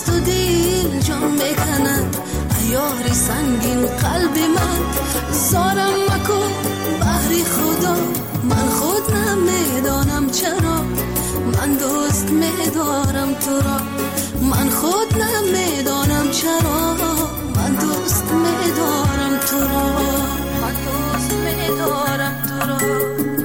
است و دل جان میکند ایاری سنگین قلب من زارم مکن بحری خدا من خود نمیدانم چرا من دوست میدارم تو را من خود نمیدانم چرا من دوست میدارم تو را من دوست میدارم تو را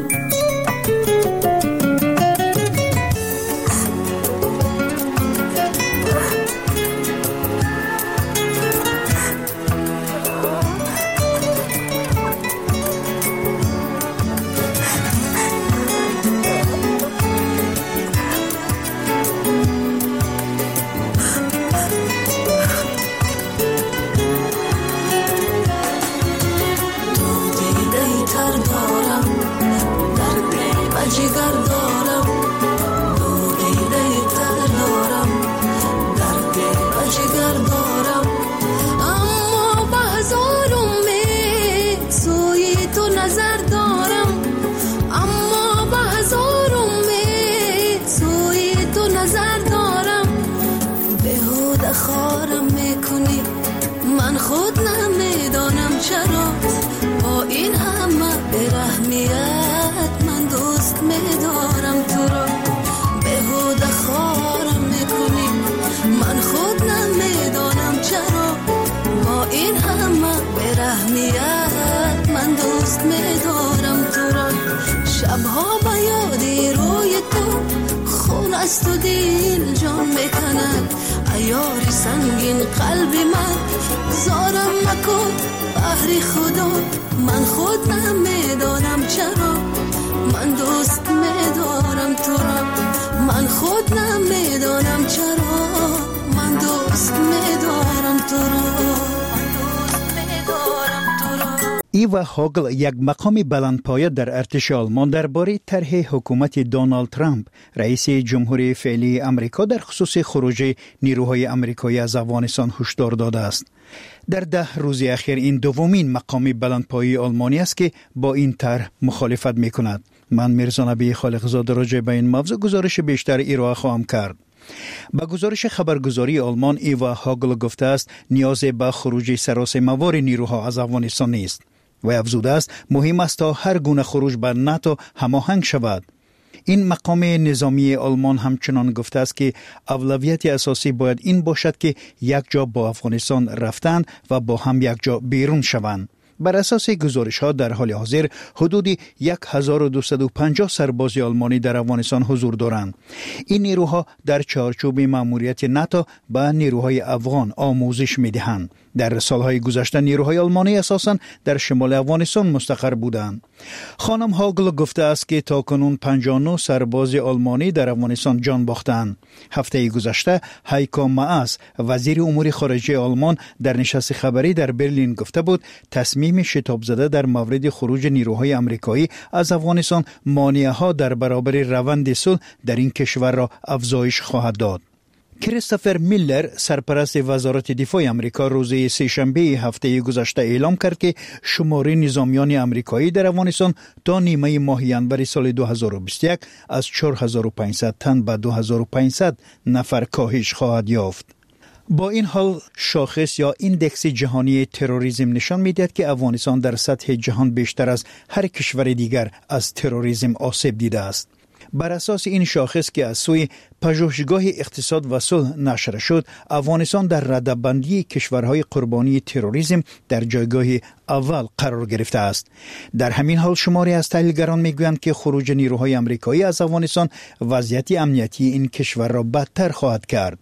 جگر دارم دو دیده تر دارم درد و جگر دارم اما به هزار امید سوی تو نظر دارم اما به هزار امید سوی تو نظر دارم بیهوده خارم میکنی من خود نمیدانم چرا با این همه برحمیت من دوست میدارم تو را بیهوده خارم میکنی من خود نمیدانم چرا با این همه برحمیت من دوست میدارم تو را شبها به یادی روی تو خون است و دل جان میکند ایاری سنگین قلب من زارم مکن بحری خدا من خود نمیدانم چرا من دوست میدارم تو را من خود نمیدانم چرا من دوست میدارم تو را من دوست میدارم تو را. ایوا هاگل یک مقام بلندپایه در ارتش آلمان درباره طرح حکومت دونالد ترامپ رئیس جمهوری فعلی آمریکا در خصوص خروج نیروهای آمریکایی از افغانستان هشدار داده است. در 10 روز اخیر این دومین مقام بلندپایه آلمانی است که با این طرح مخالفت می‌کند. من میرزا نبی خالقزاده راجع به این موضوع گزارش بیشتر ارائه خواهم کرد. با گزارش خبرگزاری آلمان ایوا هاگل گفته است نیاز به خروج سراسیمه‌وار نیروها از افغانستان نیست و افزوده است مهم است تا هر گونه خروج به ناتو هماهنگ شود. این مقام نظامی آلمان همچنان گفته است که اولویت اساسی باید این باشد که یک جا با افغانستان رفتند و با هم یک جا بیرون شوند. بر اساس گزارش ها در حال حاضر حدود 1250 سرباز آلمانی در افغانستان حضور دارند. این نیروها در چارچوب مأموریت ناتو به نیروهای افغان آموزش می‌دهند. در سالهای گذشته نیروهای آلمانی اساساً در شمال افغانستان مستقر بودند. خانم هاگل گفته است که تاکنون 59 سرباز آلمانی در افغانستان جان باختند. هفته گذشته هایکو ماس وزیر امور خارجه آلمان در نشست خبری در برلین گفته بود تصمیم شتاب زده در مورد خروج نیروهای آمریکایی از افغانستان مانع‌ها در برابر روند صلح در این کشور را افزایش خواهد داد. کریستوفر میلر سرپرست وزارت دفاع آمریکا روز سه‌شنبه هفته گذشته اعلام کرد که شمار نظامیان آمریکایی در افغانستان تا نیمه ماه ژانویه سال 2021 از 4500 تن به 2500 نفر کاهش خواهد یافت. با این حال شاخص یا ایندکس جهانی تروریسم نشان می‌دهد که افغانستان در سطح جهان بیشتر از هر کشور دیگر از تروریسم آسیب دیده است. بر اساس این شاخص که از سوی پژوهشگاه اقتصاد و صلح نشر شد، افغانستان در رده‌بندی کشورهای قربانی تروریسم در جایگاه اول قرار گرفته است. در همین حال شماری از تحلیلگران میگویند که خروج نیروهای آمریکایی از افغانستان وضعیت امنیتی این کشور را بدتر خواهد کرد.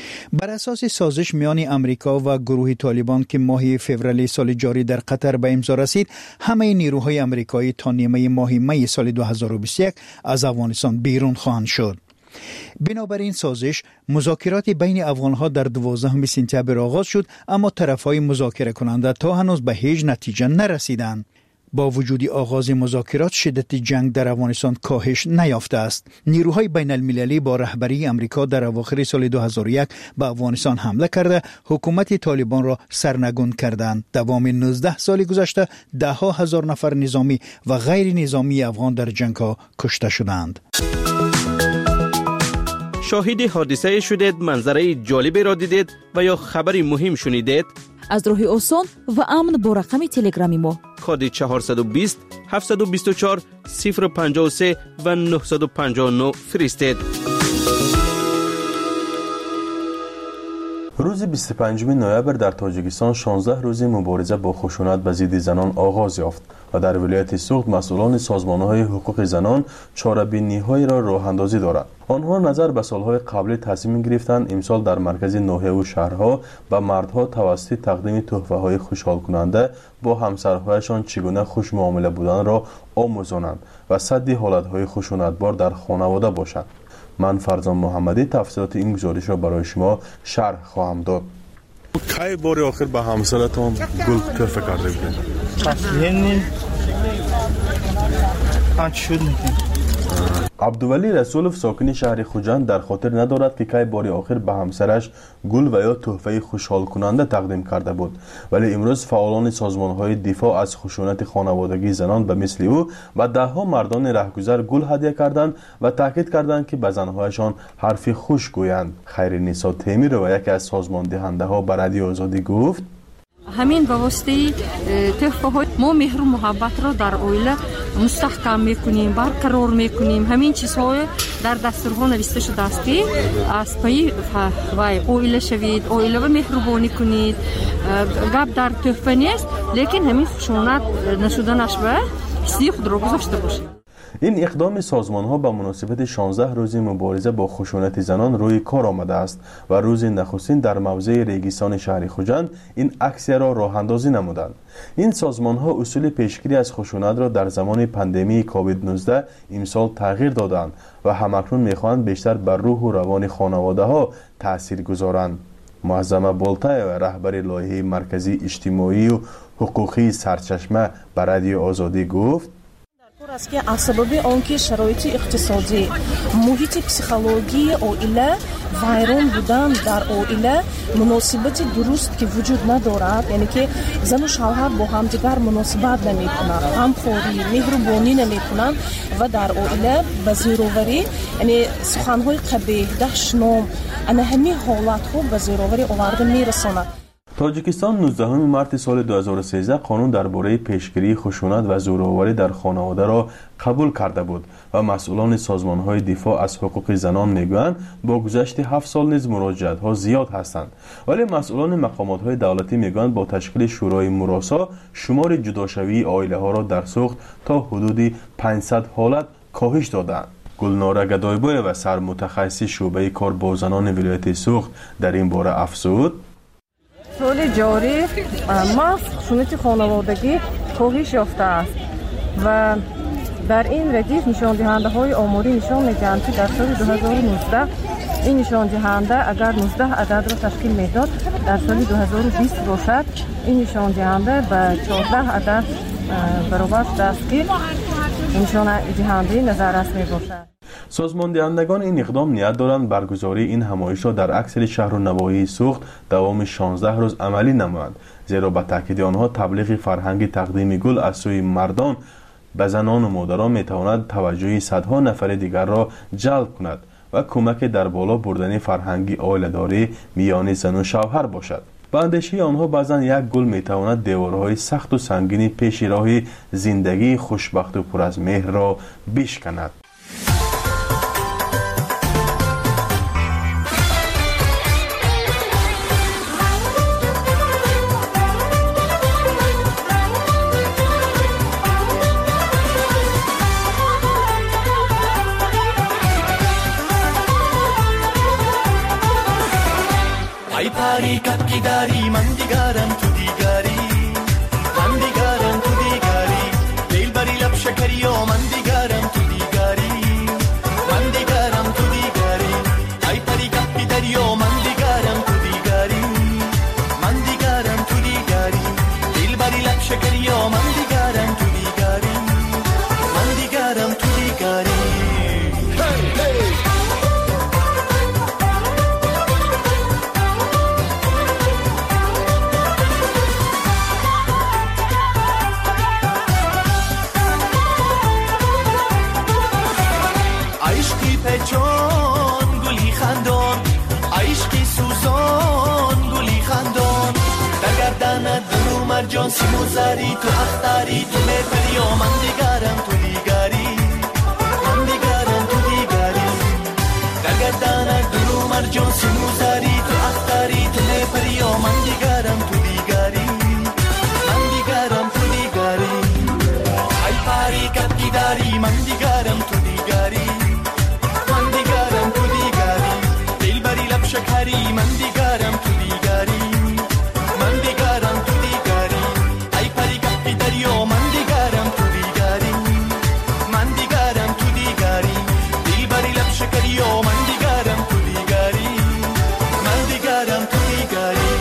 بر اساس سازش میان امریکا و گروه طالبان که ماه فوریه سال جاری در قطر به امضا رسید، همه نیروهای آمریکایی تا نیمه ماه می سال 2021 از افغانستان بیرون خواهند شد. بنابراین سازش مذاکرات بین افغانها در 12 سپتامبر آغاز شد، اما طرفهای مذاکره کننده تا هنوز به هیچ نتیجه نرسیدند. با وجود آغاز مذاکرات شدت جنگ در افغانستان کاهش نیافته است. نیروهای بین المللی با رهبری امریکا در اواخر سال 2001 به افغانستان حمله کرده حکومت طالبان را سرنگون کردند. دوام 19 سال گذشته ده ها هزار نفر نظامی و غیر نظامی افغان در جنگ ها کشته شدند. شاهد حادثه شدید، منظره جالبی را دیدید و یا خبری مهم شنیدید؟ از راه آسان و امن با رقم تلگرامی ما کد 420 724 053 و 959 فرستید. روز 25 نوامبر در تاجیکستان 16 روز مبارزه با خشونت به ضد زنان آغاز یافت و در ولایت سوخت مسئولان سازمان‌های حقوق زنان چاره‌بینی‌هایی را راه‌اندازی دارند. آنها نظر به سال‌های قبلی تصمیم گرفتند امسال در مرکز ناحیه و شهرها به مردها توسط تقدیم تحفه‌های خوشحال کننده با همسرهایشان چگونه خوش معامله بودن را آموزانند و سد حالت‌های خشونتبار در خانواده باشند. من فرزان محمدی تفصیلات این گزارش را برای شما شرح خواهم داد. کی بار آخر به همسرتان گل تحفه کرده بودید؟ یعنی شد عبدولی رسولف ساکن شهر خوجند در خاطر ندارد که کی بار آخر به همسرش گل و یا تحفه خوشحال کننده تقدیم کرده بود، ولی امروز فعالان سازمان‌های دفاع از خشونت خانوادگی زنان به مثل او و ده‌ها مردان رهگذر گل هدیه کردند و تاکید کردند که به زن‌هایشان حرفی خوش گویند. خیرنسا تیمیر و یکی از سازمان دهنده‌ها به رادیو آزادی گفت: همین به واسطه تحفه های ما مهر و محبت را در عائله مستحکم میکنیم، برقرار میکنیم. همین چیزها در دستورها نوشته شده است که از پای عائله شوید، عائله و مهربانی کنید. گپ در تحفه نیست، لیکن همین خشونت نشدنش و حسی خود را گذاشته باشید. این اقدام سازمان‌ها به مناسبت 16 روز مبارزه با خشونت زنان روی کار آمده است و روز نخستین در موضع ریگستان شهر خوجند این اکسیه را راه‌اندازی نمودند. این سازمان‌ها اصول پیشگیری از خشونت را در زمان پاندمی کووید 19 امسال تغییر دادند و همکنون می‌خواهند بیشتر بر روح و روان خانواده‌ها تأثیر گذارند. معظمه بولتای و رهبر لایحه مرکزی اجتماعی و حقوقی سرچشمه به رادیو آزادی گفت: است که از سبب آنکه شرایط اقتصادی، محیط پسیخولوژی عائله، ویران بودن در عائله مناسبت درست که وجود ندارد، یعنی که زن و شوهر با همدیگر مناسبت نمی‌کنند، غمخوری، مهربانی نمی‌کنند و در عائله به زیرآوری، یعنی سخن‌های قبیح، دشنام، همین حالت‌ها به زیرآوری آورده می‌رساند. تاجیکستان 19 مارس سال 2013 قانون درباره پیشگیری خشونت و زورآوری در خانواده را قبول کرده بود و مسئولان سازمان‌های دفاع از حقوق زنان میگویند با گذشت 7 سال نیز مراجعت‌ها زیاد هستند، ولی مسئولان مقامات‌های دولتی میگویند با تشکیل شورای مراسا شمار جداشوی عائله‌ها را در سوخت تا حدود 500 حالت کاهش دادند. گلناره گدایبای و سرمتخصص شعبه کار با زنان ولایت سوخت در این باره افزود: سال جاری خشونت خانوادگی کاهش یافته است و در این ردیف نشان دهنده های آماری نشان می‌دهند که در سال 2019 این نشان دهنده اگر 19 عدد را تشکیل میداد، در سال 2020 باشد این نشان دهنده به 14 عدد برابر شده است که نشان دهنده نظر رسمی باشد. سازمان دهندگان این اقدام نیت دارند برگزاری این همایش را در اکثر شهر و نواحی سوخت دوام 16 روز عملی نمایند، زیرا به تاکید آنها تبلیغ فرهنگ تقدیم گل از سوی مردان به زنان و مادران میتواند توجه صدها نفر دیگر را جلب کند و کمک در بالا بردن فرهنگی عائله‌داری میان زن و شوهر باشد. به اندیشه آنها بعضا یک گل میتواند دیوارهای سخت و سنگین پیش راه زندگی خوشبخت و پر از مهر را بشکند. Kapki dari mandigaram tu digari Leil bari lab shakariyo mandigaram tu digari Ay pari kapki dariyo mandigaram tu digari Leil bari lab shakariyo mandigaram tu digari Hey hey سیم و زری تو اختری تو میپری و من دیگرم تو دیگری من دیگرم تو دیگری گردانک درو مرجان سیم و زری تو اختری تو میپری و من دیگرم تو دیگری من دیگرم تو دیگری ای پاری کتی داری من دیگرم تو دیگری من دیگرم تو دیگری دل بری لب شکری من دیگرم تو دیگری من دیگرم تو دیگری ای پاری کتی داری و من دیگرم تو دیگری من دیگرم تو دیگری دل بری لب شکری و من دیگرم تو دیگری من دیگرم تو دیگری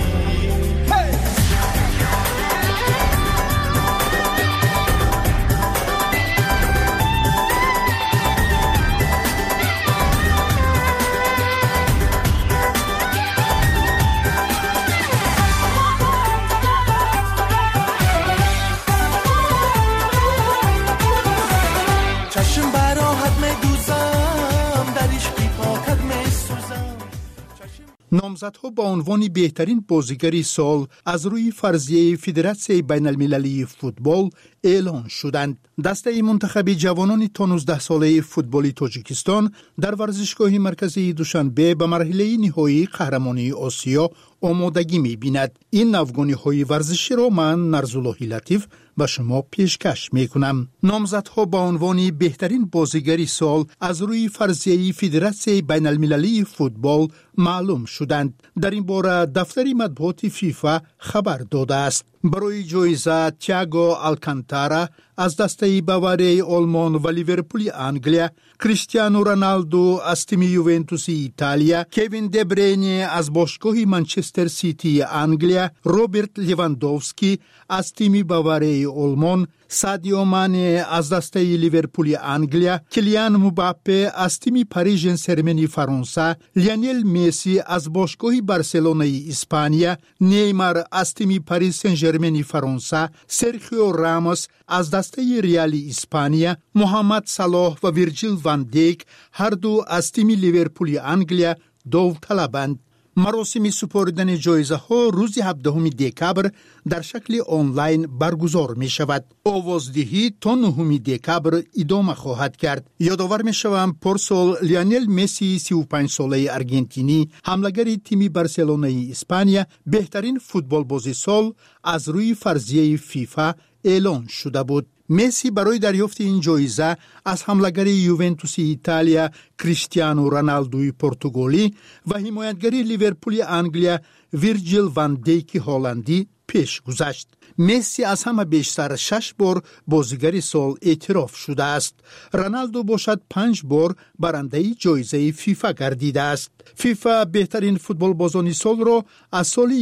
نامزدها با عنوان بهترین بازیگر سال از روی فرضیه فدراسیون بین المللی فوتبال اعلان شدند. دسته منتخب جوانان تا 19 ساله فوتبال تاجیکستان در ورزشگاه مرکزی دوشنبه به مرحله نهایی قهرمانی آسیا آمادگی می‌بیند. این نوگانی‌های ورزشی را من نرزالله لطیف به شما پیشکش می‌کنم. نامزدها با عنوان بهترین بازیگر سال از روی فرضیه فدراسیون بین المللی فوتبال معلوم شدند. در این باره دفتر مطبوعات فیفا خبر داده است. برای جایزه تییاگو آلکانتارا از دسته باواری آلمان و لیورپول انگلیا، کریستیانو رونالدو از تیم یوونتوس ایتالیا، کوین دبرینه از باشگاه منچستر سیتی انگلیا، روبرت لیواندوفسکی از تیم باواری آلمان، سادیو مانه از دسته لیورپول انگلیا، کلیان مباپه از تیم پاریس ژن ژرمن فرانسه، لیونل مسی از باشگاه بارسلونای اسپانیا، نیمار از تیم پاریس سن ژرمن فرانسه، سرخیو راموس از دسته ریال اسپانیا، محمد صلاح و ویرجیل وان دیک هر دو از تیم لیورپول انگلیا داوطلبند. مراسم سپردن جایزه ها روز 17 دکبر در شکل آنلاین برگزار می شود. آوازدهی تا 9 دکبر ادامه خواهد کرد. یادآور می شوم پارسال لیونل مسی 35 ساله ارژنتینی حمله‌گر تیم بارسلونای اسپانیا بهترین فوتبال بازی سال از روی فرضیه فیفا اعلان شده بود. مسی برای دریافت این جایزه از حمله‌گر یوونتوس ایتالیا کریستیانو رونالدوی پرتغالی و حمایتگر لیورپول انگلیا ویرجیل وان دیک هلندی پیش گذشت. مسی از همه بیشتر 6 بار بازیگر سال اعتراف شده است. رونالدو باشد 5 بار برنده جایزه فیفا گردیده است. فیفا بهترین فوتبال بازان سال را از سال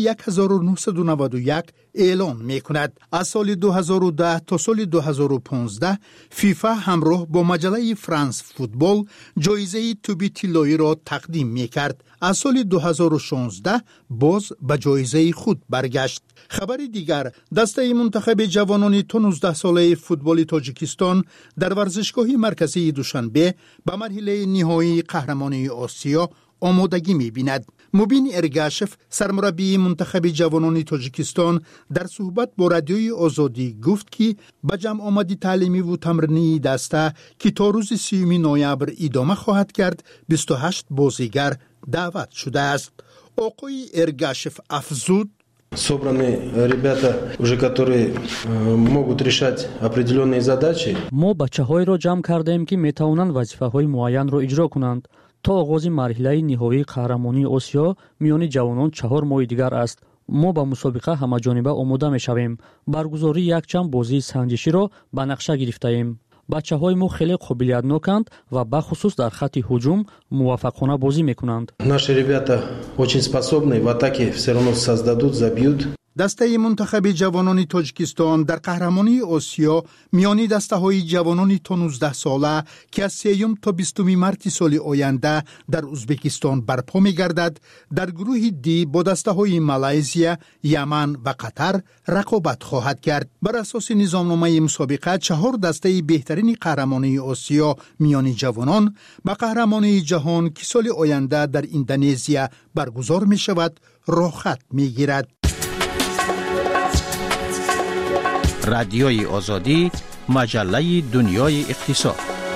1991 اعلان می کند. از سال 2010 تا سال 2015 فیفا همراه با مجله فرانس فوتبال جایزه توبی طلایی را تقدیم می کرد. از سال 2016 باز به جایزه خود برگشت. خبر دیگر، دسته منتخب جوانان تا 19 ساله فوتبال تاجیکستان در ورزشگاه مرکزی دوشنبه به مرحله نهایی قهرمانی آسیا آمادگی می‌بیند. مبین ارگاشف سرمربی منتخب جوانان تاجیکستان در صحبت با رادیوی آزادی گفت که به جمع آمدی تعلیمی و تمرینی دسته که تا روز 30 نوامبر ادامه خواهد کرد 28 بازیگر دعوت شده است. آقای ارگاشف افزود: Собраны ребята, уже которые могут решать определенные задачи. ما бачаҳоеро ҷамъ кардаем ки метавонанд вазифаҳои муайянро иҷро кунанд. то оғози марҳилаи ниҳоии қаҳрамонии осиё миёни ҷавонон 4 моҳи дигар аст. мо ба мусобиқа ҳамаҷониба омода мешавем. баргузории якчанд бозии санҷиширо ба нақша гирифтаем. бачаҳои мо хеле қобилиятноканд ва бахусус дар хатти ҳуҷум муваффақона бозӣ мекунанд. Наши ребята очень способны, в атаке все равно создадут, забьют. دسته منتخب جوانان تاجیکستان در قهرمانی آسیا میانی دسته های جوانان تا 19 ساله که از 3 تا 20 مارس سال آینده در ازبکستان برپا می گردد در گروه دی با دسته های مالایزیا، یمن و قطر رقابت خواهد کرد. بر اساس نظامنامه مسابقه 4 دسته بهترین قهرمانی آسیا میانی جوانان به قهرمانی جهان که سال آینده در اندونزیا برگزار می شود رخصت می گیرد. رادیوی آزادی، مجله دنیای اقتصاد.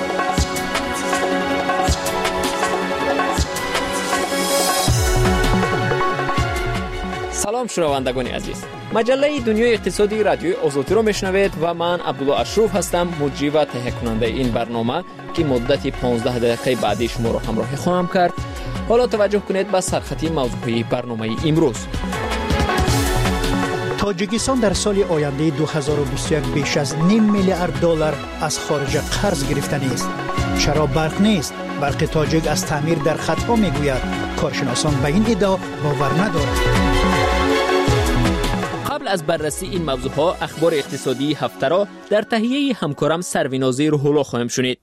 سلام شنوندگان عزیز، مجله دنیای اقتصادی رادیوی آزادی را میشنوید و من عبدالله اشرف هستم، مجری و تهیه کننده این برنامه که مدت 15 دقیقه بعدی شما را همراهی خواهم کرد. حالا توجه کنید به سرخطی موضوعی برنامه امروز. تاجیکستان در سال آینده 2021 بیش از $0.5 میلیارد از خارج قرض گرفتنی است. چرا برق نیست؟ برق تاجیک از تعمیر در خطا میگوید. کارشناسان به این ادعا باور ندارند. قبل از بررسی این موضوعها، اخبار اقتصادی هفته را در تهیه همکارم سروینازی روح‌الله خواهیم شنید.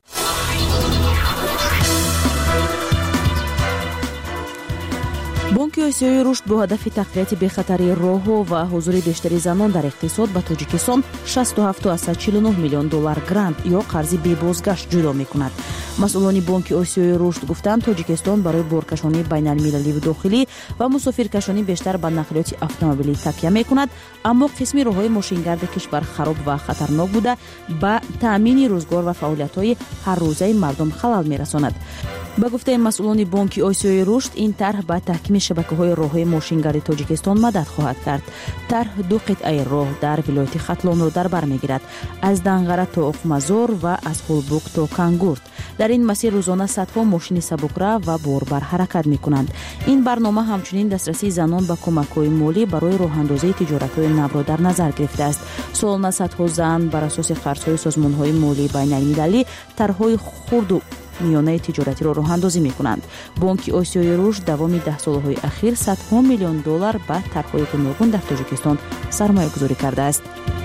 بانک آسیایی رشد با هدف تقویت بی‌خطری راه‌ها و حضور بیشتری زنان در اقتصاد به تاجیکستان $67.49 میلیون گرانت یا قرض بی بازگشت جدا می‌کند. مسئولان بانک آسیایی رشد گفتند تاجیکستان برای بارکشانی بین‌المللی و داخلی و مسافرکشانی بیشتر به نقلیات اتومبیلی تکیه می‌کند، اما قسمی راه‌های ماشینگرد کشور خراب و خطرناک بوده به تأمین روزگار و فعالیت‌های هر روزه مردم خلل می‌رساند. با گفته مسئولان بانک آسیایی رشد، این طرح به تحکیم شبکه‌های راه‌های ماشینگرد تاجیکستان مدد خواهد کرد. طرح 2 قطعه راه در ولایت ختلان را در بر می‌گیرد، از دنگره تا اقمزار و از هولبوک تا کانگورت. در این مسیر روزانه صدها ماشین سبک‌رو و باربر حرکت می‌کنند. این برنامه همچنین دسترسی زنان به کمک‌های مالی برای راه‌اندازی تجارت‌های نو را در نظر گرفته است. سالانه صدها زن بر اساس قرض‌های سازمان‌های مالی بین‌المللی طرح‌های خرد و میانه تجارتی را راه اندازی می کنند. بانک آسیایی رشد دوام 10 سالهای اخیر $100 میلیون به طرح‌های گوناگون در تاجیکستان سرمایه گذاری کرده است.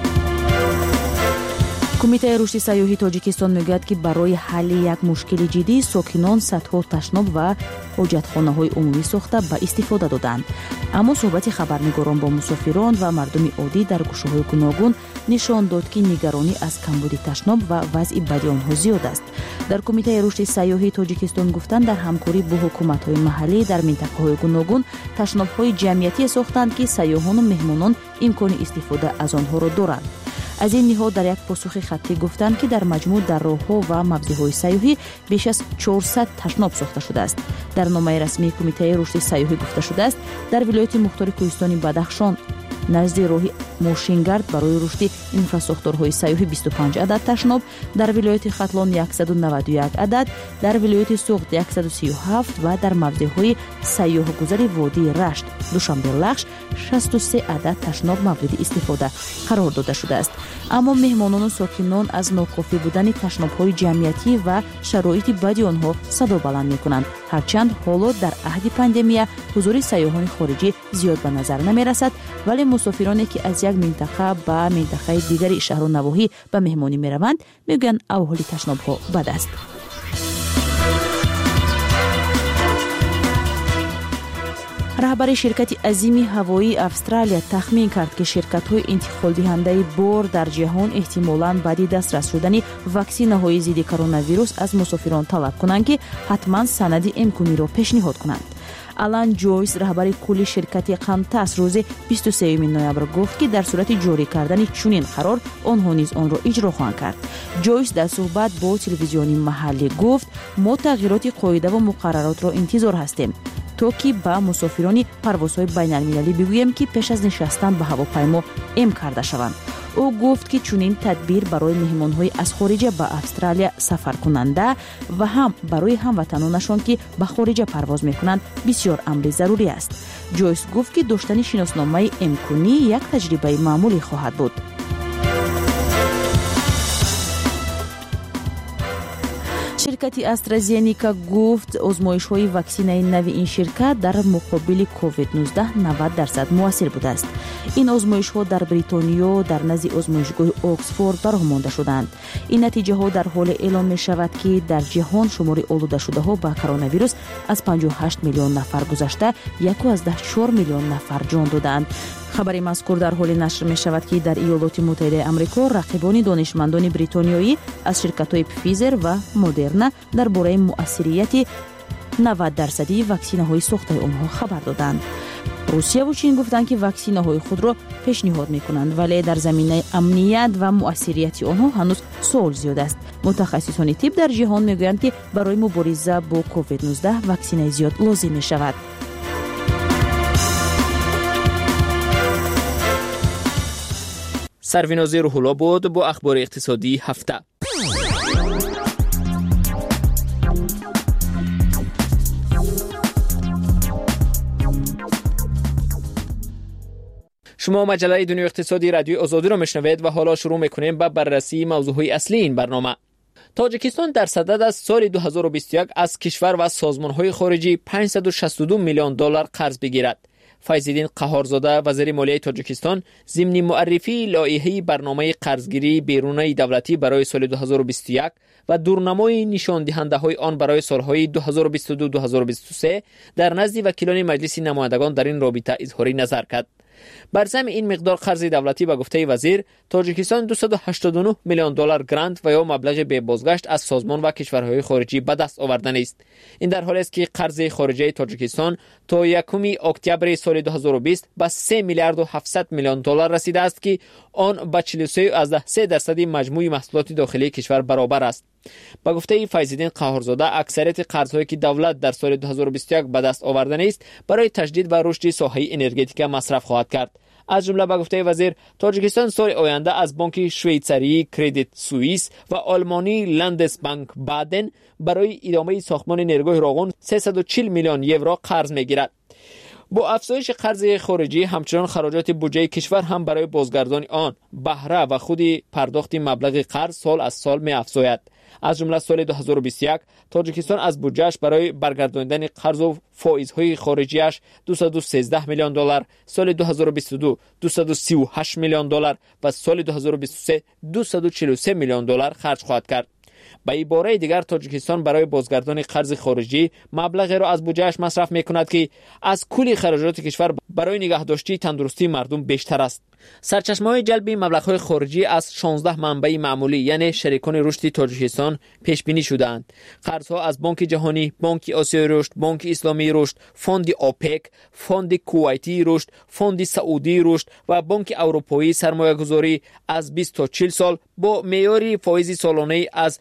کمیته رشد سیاحی تاجیکستان میگوید که برای حل یک مشکل جدی ساکنان صدها تشناب و حاجتخانه‌های عمومی ساخته به استفاده دادند. اما صحبت خبرنگاران با مسافران و مردم عادی در گوشه‌های گوناگون نشان داد که نگرانی از کمبود تشناب و وضع بدی آنها زیاد است. در کمیته رشد سیاحی تاجیکستان گفتند در همکاری با حکومت‌های محلی در منطقه‌های گوناگون تشناب‌های جمعیتی ساختند که سیاحان و مهمانان امکان استفاده از آنها را دارند. از این نهاد در یک پاسخ خطی گفتند که در مجموع در راه‌ها و مبزه‌های سیاحی بیش از 400 تشناب ساخته شده است. در نامه رسمی کمیته رشد سیاحی گفته شده است در ولایت مختار کوهستانی بدخشان نزد راه ماشینگرد برای رشد انفراساختورهای سیاحی 25 عدد تشناب، در ولایت ختلان 191 عدد، در ولایت سوغد 137 و در مبزه‌های سیاح‌گذاری وادی رشت دوشنبه لخش 63 عدد تشناب مورد استفاده قرار داده شده است. اما مهمانان و ساکنان از ناکافی بودن تشناب‌های جمعیتی و شرایط بدی آنها صدا بلند می‌کنند. هرچند حالا در عهد پاندemia حضور سیاحان خارجی زیاد به نظر نمی‌رسد، ولی مسافرانی که از یک منطقه به منطقه دیگری شهر و نواحی به مهمانی می‌روند میگویند احوال تشناب‌ها بد است. رهبر شرکت عظیم هوایی استرالیا تخمین کرد که شرکت‌های انتقال دهنده بار در جهان احتمالاً بعد دسترس شدن واکسین‌های ضد کرونا ویروس از مسافران طلب کنند که حتما سند امکانی را پیشنهاد کنند. آلان جویس رهبر کلی شرکت قنطاس روز 23 نوامبر گفت که در صورت جاری کردن چنین قرار آنها نیز آن را اجرا خواهند کرد. جویس در صحبت با تلویزیون محلی گفت ما تغییرات قاعده و مقررات را انتظار هستیم تا که به مسافران پروازهای بین‌المللی بگوییم که پیش از نشستن به هواپیما ام کرده شوند. او گفت که چنین تدبیر برای مهمان‌های از خارج به استرالیا سفر کننده و هم برای هموطنانشان که به خارج پرواز می‌کنند بسیار امر ضروری است. جویس گفت که داشتن شناسنامه امکانی یک تجربه معمولی خواهد بود. شرکت استرازینیکا گفت آزمایش‌های واکسینه نو این شرکت در مقابل کووید 19 90% موثر بوده است. این آزمایش‌ها در بریتانیا در نزد آزمایشگاه اکسفورد برآمده شدند. این نتیجه‌ها در حال اعلام می‌شود که در جهان شمار آلوده شده‌ها با کرونا ویروس از 58 میلیون نفر گذشته 1.4 میلیون نفر جان دادند. خبر مذکور در حال نشر می شود که در ایالات متحده آمریکا رقیبان دانشمندان بریتانیایی از شرکت‌های فیزر و مدرنا درباره مؤثریت 90% واکسین‌های ساخته آنها خبر دادند. روسیه و چین گفتند که واکسین‌های خود را پیشنهاد می‌کنند، ولی در زمینه امنیت و مؤثریت آنها هنوز سوال زیاد است. متخصصان طب در جهان می‌گویند که برای مبارزه با کووید 19 واکسن زیاد لازم می‌شود. سروینازی روح‌الله بود با اخبار اقتصادی هفته. شما مجله دنیای اقتصادی رادیو آزادی را میشنوید و حالا شروع میکنیم با بررسی موضوعهای اصلی این برنامه. تاجیکستان در صدد از سال 2021 از کشور و سازمانهای خارجی 562 میلیون دلار قرض بگیرد. فیض‌الدین قهارزاده وزیر مالیه تاجیکستان ضمن معرفی لایحه برنامه قرضگیری بیرونی دولتی برای سال 2021 و دورنمای نشان دهنده های آن برای سالهای 2022-2023 در نزد وکیلان مجلس نمایندگان در این رابطه اظهار نظر کرد. بر ضمن این مقدار قرض دولتی به گفته وزیر، تاجیکستان 289 میلیون دلار گرانت و یا مبلغ بی بازگشت از سازمان و کشورهای خارجی به دست آورده است. این در حالی است که قرض خارجی تاجیکستان تا 1 اکتبر سال 2020 به 3 میلیارد و 700 میلیون دلار رسیده است که آن به 43% مجموع محصولات داخلی کشور برابر است. با گفته فیض‌الدین قهارزاده، اکثریت قرض‌هایی که دولت در سال 2021 به دست آورده است برای تجدید و رشد ساحه انرژتیک مصرف خواهد کرد. از جمله با گفته وزیر، تاجیکستان سال آینده از بانک شویڅاری کردیت سوئیس و آلمانی لندسبانک بادن برای ادامه ساختمان نیروگاه راغون 340 میلیون یورو قرض میگیرد. با افزایش قرض خارجی، همچنان خراجات بودجه کشور هم برای بازگردان آن بهره و خود پرداخت مبلغ قرض سال از سال می افزاید. از جمله سال 2021 تاجیکستان از بودجهش برای برگرداندن قرض و فایزهای خارجیش 213 میلیون دلار، سال 2022 238 میلیون دلار و سال 2023 243 میلیون دلار خرج خواهد کرد. به عباره دیگر، تاجیکستان برای بازگردان قرض خارجی مبلغی را از بودجهش مصرف می‌کند که از کل خراجات کشور برای نگهداشتی تندرستی مردم بیشتر است. سرچشمه‌های جلب مبلغ‌های خارجی از 16 منبع معمولی یعنی شریکان رشد تاجیکستان پیش بینی شده‌اند. قرض‌ها از بانک جهانی، بانک آسیای رشد، بانک اسلامی رشد، فوند اوپک، فوند کویتی رشد، فوند سعودی رشد و بانک اروپایی سرمایه‌گذاری از 20 تا 40 سال با معیار فایز سالانه از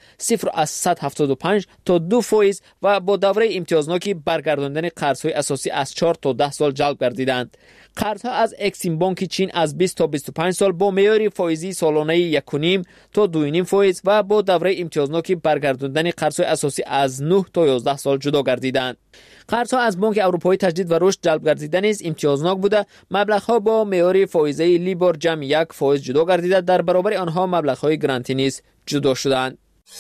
0.175 تا 2% و با دوره امتیازناک برگرداندن قرض‌های اساسی از 4 تا 10 سال جلب گردیدند. قرض‌ها از اکسیم بانک چین از 20 تا 25 سال با معیار فایزی سالانه 1.5 تا 2.5% و با دوره امتیازناک برگرداندن قرض‌های اساسی از 9 تا 11 سال جدا گردیدند. قرض‌ها از بانک اروپایی تجدید و رشد جلب گردیدن نیز امتیازناک بوده. مبلغ‌ها با معیار فایزی لیبور جمع 1% جدا گردیده، در برابر آنها مبلغ‌های گرانتی نیز جدا شدند.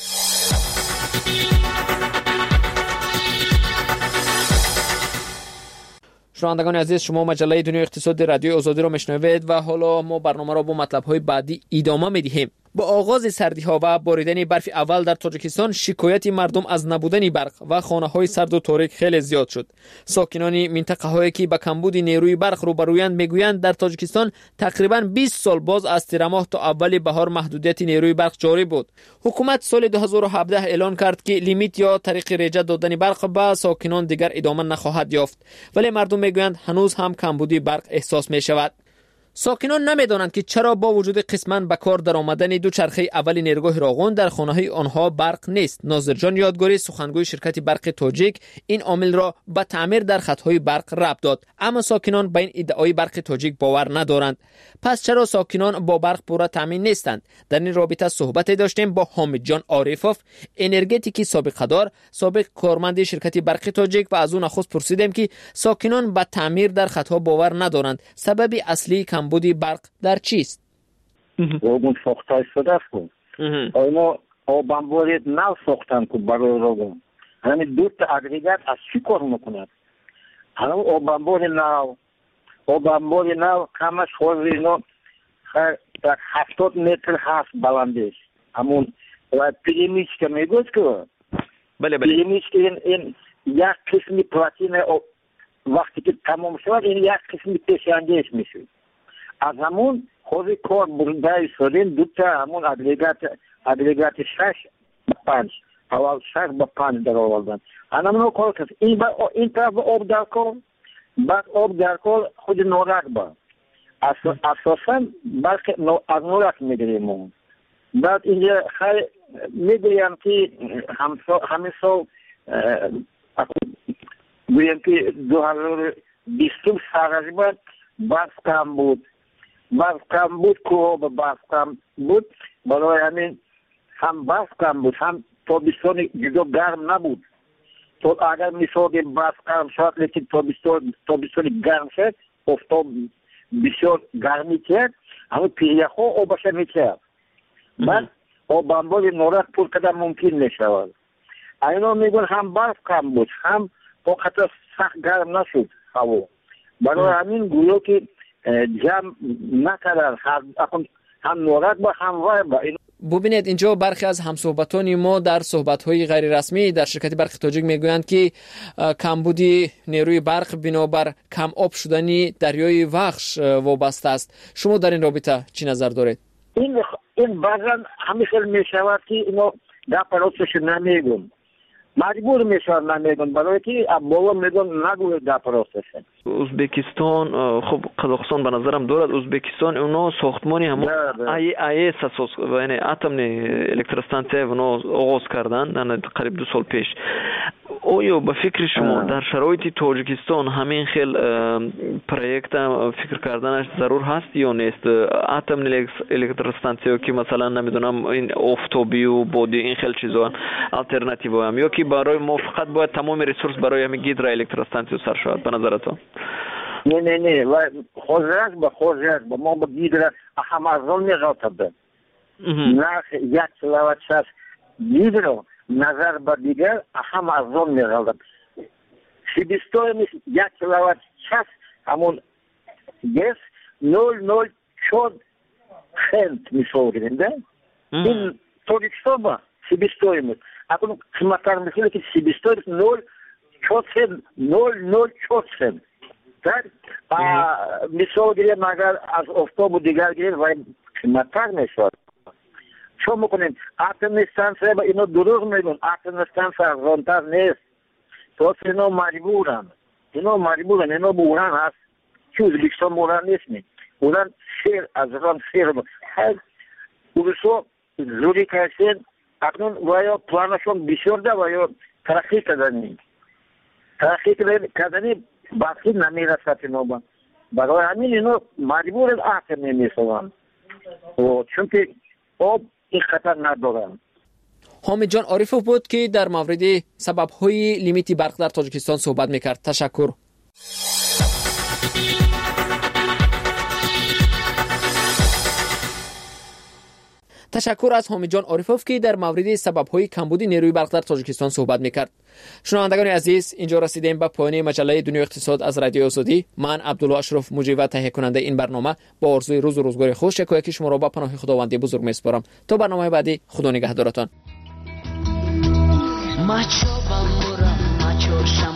شنوندگان عزیز، شما مجله دنیای اقتصادی رادیو آزادی را میشنوید و حالا ما برنامه را با مطلب‌های بعدی ادامه می‌دهیم. با آغاز سردی‌ها و باریدن برف اول در تاجیکستان، شکایت مردم از نبودن برق و خانه‌های سرد و تاریک خیلی زیاد شد. ساکنان منطقه‌هایی که با کمبود نیروی برق روبرویند میگویند در تاجیکستان تقریباً 20 سال باز از تیر ماه تا اول بهار محدودیت نیروی برق جاری بود. حکومت سال 2017 اعلان کرد که لیمیت یا طریق ریجه دادن برق به ساکنان دیگر ادامه نخواهد یافت، ولی مردم میگویند هنوز هم کمبودی برق احساس می‌شود. ساکنان نمیدانند که چرا با وجود قسماً به کار در آمدن دوچرخه اول نیروگاه راغون در خانه‌های آنها برق نیست. ناظر جان یادگاری، سخنگوی شرکت برق تاجیک، این عامل را به تعمیر در خط‌های برق ربط داد، اما ساکنان به این ادعای برق تاجیک باور ندارند. پس چرا ساکنان با برق پوره تامین نیستند؟ در این رابطه صحبت داشتیم با حامد جان عارفوف، انرژتیکی سابقه دار، سابق کارمند شرکت برق تاجیک، و از اون نخست پرسیدیم که ساکنان به تعمیر در خط‌ها باور ندارند. سبب اصلی کمبودی برق در چیست؟ راغون ساخته شده است. اینا آبانباری نو ساختن که برای راغون. همین دو تا اگریگات از چی کار میکنند؟ همین آبانباری نو کمش خورد اینا 70 متر هست بلندش. همون پیرمیش که میگوید که پیرمیش که این یک قسمی پلاتین وقتی که تمام شد این یک قسمی پیشاندیش میشه. از همون خوزی کار برده شدیم دو تا همون اگریگات 6 به 5 اول 6 به 5 در آوردن. همون کار کرد این طرف آب در کن بعد آب در کل خود نورک با اساسا برخی از نورک میگیریم. بعد اینجا خیلی میگویم که همین سال گویم که 2020 تقریبا برف کم بود. برف کم بود که برف کم بود، برای همین هم برف کم بود هم تابستان دیگه گرم نبود. تو اگر مثال برف کم شد لیکن تابستان گرم شد، افتاد بسیار گرمی کرد، همون پیریخ ها آبش میکرد. بعد آب انبار نورک پر کردن ممکن نشود. اینا میگن هم برف کم بود هم فقط سخت گرم نشد هوا. برای همین گویا که جمع نکردن هم نورک با هم وای با. ببینید اینجا برخی از همصحبتان ما در صحبت‌های غیر رسمی در شرکت برق تاجیک میگویند که کمبودی نیروی برق بنابر کم آب شدنی دریای وخش وابسته است. شما در این رابطه چی نظر دارید؟ این بعضا همیشه میشود که اینو در پروسش نمیگم، مجبور میشن نمیگن، برای که بابا میگن نگوید در پروسش. ازبکستان خب قزاقستان به نظرم دارد. ازبکستان اونا ساختمانی همون ایس اساس یعنی اتم الکتروستانسیه اونا آغاز کردن قریب 2 سال پیش. آیا به فکر شما در شرایط تاجیکستان همین خیل پروژه فکر کردنش ضرور هست یا نیست؟ اتم الکتروستانسیه که مثلا نمیدونم این آفتابی و بادی این خیل چیزا آلترناتیو هم، یا که برای ما فقط باید تمام ریسورس برای همین گیدرا الکتروستانسیه سر شود به نظرتون؟ نه خوزرک با ما با گیدرا هم از اون نگاه نه یک کیلووات شست گیدرا نظر به دیگر هم از اون می‌رود. سیبیستوی میشه 1 کیلووات شست همون گس 0.04 سنت می‌شوگیرنده. این تاجیکستان با سیبیستوی میشه. اکنون قیمت‌تر میشه که سیبیستوی 0.04 سنت. در می‌شوگیریم اگر از آفتاب و دیگر گیریم و قیمت‌تر میشه. چون میکنیم اتم استانسیه با اینو دروغ میگن، اتم استانسیه ارزانتر نیست. تو اینا مجبورن اینو بوران هست که ازبکستان بوران نیست می بوران شیر از ران شیر هر اولسو زوری کشین اکنون ویا پلانشون بسیار ده ویا ترقی کردنی باقی نمیرسد اینو با برای همین اینو مجبورن اتم نمیسوان چون که آب این خطر ندارن. حامد جان عارفوف بود که در مورد سبب‌های لیمیت برق در تاجیکستان صحبت می‌کرد. تشکر. تشکر از حامد جان عارفوف که در مورد سبب‌های کمبود نیروی برق در تاجیکستان صحبت می‌کرد. شنوندگان عزیز، اینجا رسیدیم به پایان مجله دنیای اقتصاد از رادیو آزادی. من عبدالله اشرف مجری و تهیه کننده این برنامه با آرزوی روز و روزگار خوش یکی شما را به پناه خداوند بزرگ می‌سپارم. تا برنامه بعدی، خدا نگهدارتان.